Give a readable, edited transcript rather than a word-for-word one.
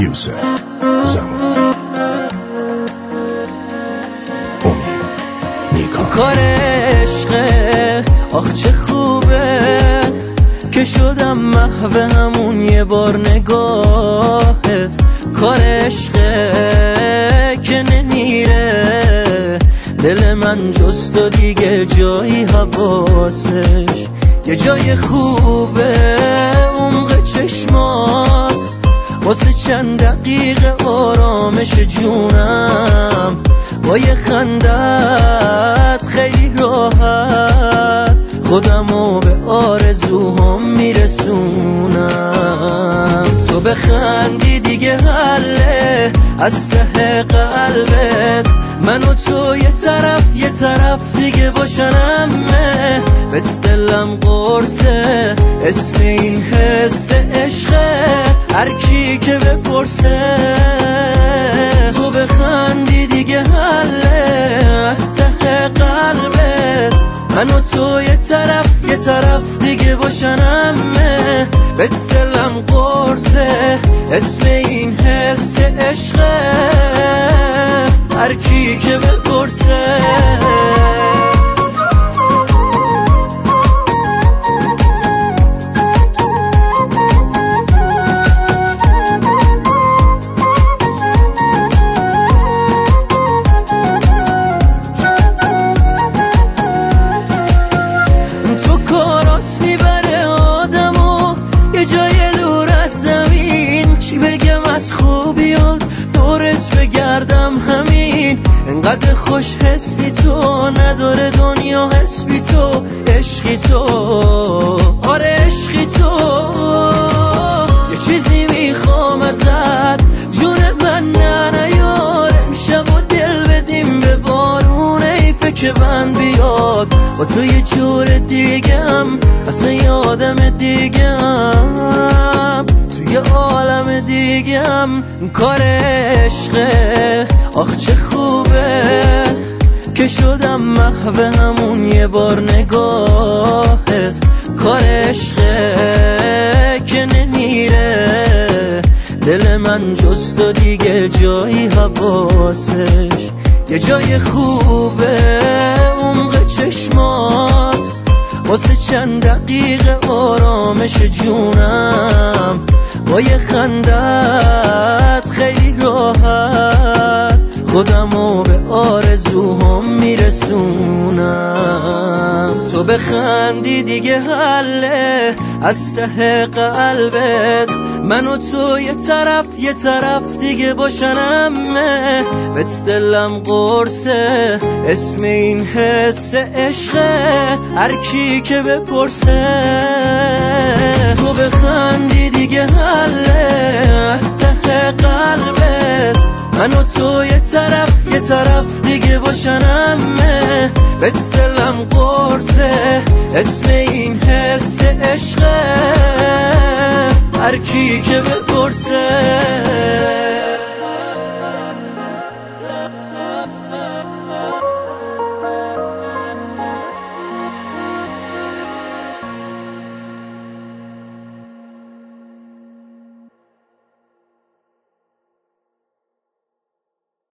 یوسف زمان امید نیکا کار عشقه آخ چه خوبه که شدم محو همون یه بار نگاهت. کار عشقه که نمیره دل من جز تو دیگه جایی حواسش. یه جای خوبه عمق چشمات واسه چند دقیقه آرامش جونم. با یه خندت خیلی راحت خودمو به آرزوهام میرسونم. تو بخندی دیگه حله از ته قلبت، من و تو یه طرف دیگه باشنمه. بهت دلم قرصه اسم این حس عشقه، هر کی که بپرسه. تو بخندی دیگه حله از ته قلبت، من و تو یه طرف دیگه باشنمه. بهت دلم قرصه اسم این حس عشقه، هر کی که بپرسه. انقدر خوش حسی تو نداره دنیا حس بی تو. عشقی تو آره عشقی تو، یه چیزی میخوام ازت جون من نیار. امشب و دل بدیم به بارون حیفه که من بیاد با تو یه جور دیگم، اصلا یه آدم دیگم توی عالم دیگم. کار عشقه آخ چه خوبه که شدم محو همون یه بار نگاهت. کار عشقه که نمیره دل من جز تو دیگه جایی حواسش. یه جای خوبه عمق چشمات واسه چند دقیقه آرامش جونم. با یه خندت خیلی راحت خودمو به آرزوهام میرسونم. تو بخندی دیگه حله از ته قلبت، من و تو یه طرف دیگه باشنمه. بهت دلم قرصه اسم این حس عشقه، هر کی که بپرسه. تو بخندی دیگه حله از ته قلبت، من و تو یه طرف دیگه باشنمه. بهت دلم قرصه اسم این حس عشقه، هر کی که